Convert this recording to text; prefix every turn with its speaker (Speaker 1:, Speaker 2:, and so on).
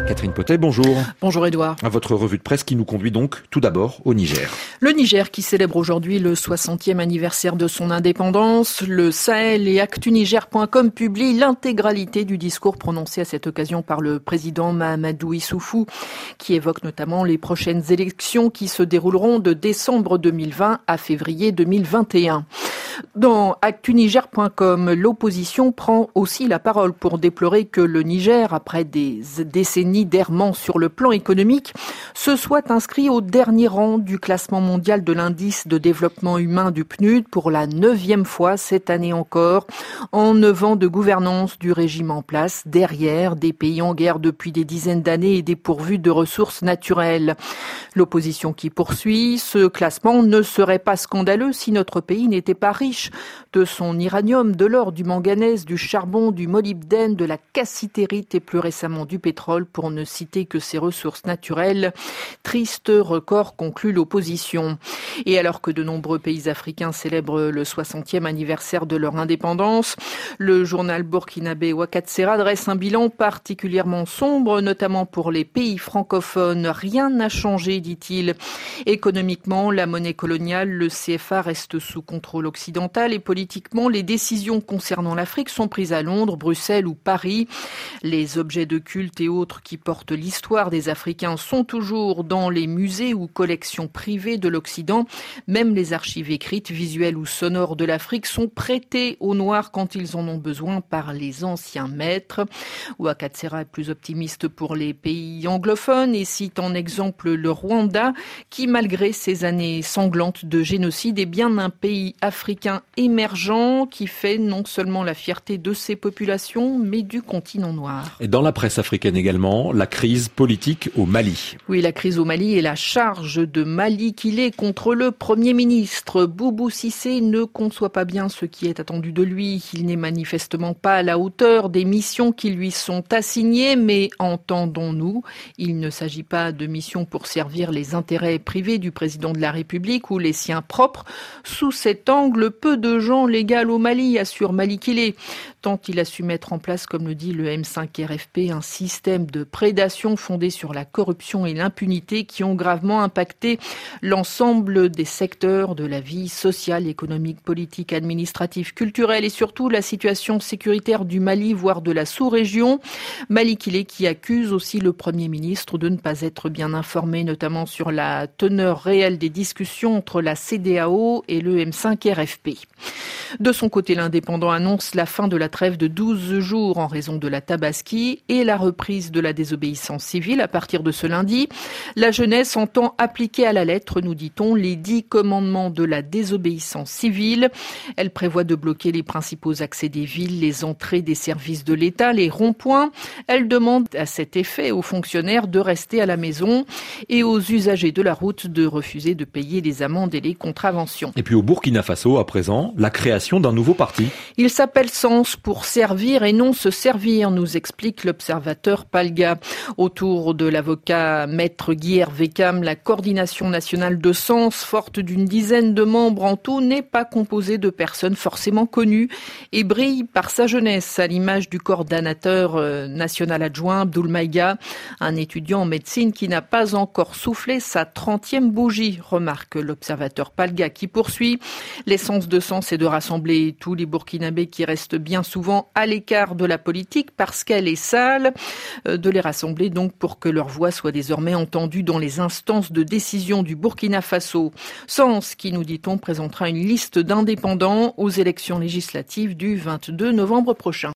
Speaker 1: Catherine Potet, bonjour.
Speaker 2: Bonjour Édouard.
Speaker 1: À votre revue de presse qui nous conduit donc tout d'abord au Niger.
Speaker 2: Le Niger qui célèbre aujourd'hui le 60e anniversaire de son indépendance. Le Sahel et Actuniger.com publient l'intégralité du discours prononcé à cette occasion par le président Mahamadou Issoufou, qui évoque notamment les prochaines élections qui se dérouleront de décembre 2020 à février 2021. Dans Actuniger.com, l'opposition prend aussi la parole pour déplorer que le Niger, après des décennies d'errement sur le plan économique, se soit inscrit au dernier rang du classement mondial de l'indice de développement humain du PNUD pour la 9e fois cette année encore, en 9 ans de gouvernance du régime en place, derrière des pays en guerre depuis des dizaines d'années et dépourvus de ressources naturelles. L'opposition qui poursuit, ce classement ne serait pas scandaleux si notre pays n'était pas riche de son uranium, de l'or, du manganèse, du charbon, du molybdène, de la cassitérite et plus récemment du pétrole, pour ne citer que ces ressources naturelles. Triste record, conclut l'opposition. Et alors que de nombreux pays africains célèbrent le 60e anniversaire de leur indépendance, le journal burkinabé Ouakatsera dresse un bilan particulièrement sombre, notamment pour les pays francophones. Rien n'a changé, dit-il. Économiquement, la monnaie coloniale, le CFA, reste sous contrôle occidental et politiquement, les décisions concernant l'Afrique sont prises à Londres, Bruxelles ou Paris. Les objets de culte et autres qui portent l'histoire des Africains sont toujours dans les musées ou collections privées de l'Occident. Même les archives écrites, visuelles ou sonores de l'Afrique sont prêtées aux Noirs quand ils en ont besoin par les anciens maîtres. Ouakatsera est plus optimiste pour les pays anglophones et cite en exemple le Rwanda qui, malgré ses années sanglantes de génocide, est bien un pays africain émergent qui fait non seulement la fierté de ses populations, mais du continent noir.
Speaker 1: Et dans la presse africaine également, la crise politique au Mali.
Speaker 2: Oui, la crise au Mali et la charge de Mali qu'il est contre le Premier ministre. Boubou Cissé ne conçoit pas bien ce qui est attendu de lui. Il n'est manifestement pas à la hauteur des missions qui lui sont assignées, mais entendons-nous, il ne s'agit pas de missions pour servir les intérêts privés du président de la République ou les siens propres. Sous cet angle, peu de gens légaux au Mali, assure Malikile, tant il a su mettre en place, comme le dit le M5 RFP, un système de prédation fondé sur la corruption et l'impunité qui ont gravement impacté l'ensemble des secteurs de la vie sociale, économique, politique, administrative, culturelle et surtout la situation sécuritaire du Mali, voire de la sous-région. Malikile qui accuse aussi le Premier ministre de ne pas être bien informé, notamment sur la teneur réelle des discussions entre la CEDEAO et le M5 RFP. De son côté, l'Indépendant annonce la fin de la trêve de 12 jours en raison de la Tabaski et la reprise de la désobéissance civile à partir de ce lundi. La jeunesse entend appliquer à la lettre, nous dit-on, les 10 commandements de la désobéissance civile. Elle prévoit de bloquer les principaux accès des villes, les entrées des services de l'État, les ronds-points. Elle demande à cet effet aux fonctionnaires de rester à la maison et aux usagers de la route de refuser de payer les amendes et les contraventions.
Speaker 1: Et puis au Burkina Faso, à présent, la création d'un nouveau parti.
Speaker 2: Il s'appelle Sens pour servir et non se servir, nous explique l'observateur Palga. Autour de l'avocat maître Guy Hervé Cam, la coordination nationale de Sens, forte d'une dizaine de membres en tout, n'est pas composée de personnes forcément connues et brille par sa jeunesse, à l'image du coordonnateur national adjoint Abdoul Maïga, un étudiant en médecine qui n'a pas encore soufflé sa 30e bougie, remarque l'observateur Palga qui poursuit. L'essence de Sens est de rassembler tous les Burkinabés qui restent bien souvent à l'écart de la politique parce qu'elle est sale, de les rassembler donc pour que leur voix soit désormais entendue dans les instances de décision du Burkina Faso. Sens qui, nous dit-on, présentera une liste d'indépendants aux élections législatives du 22 novembre prochain.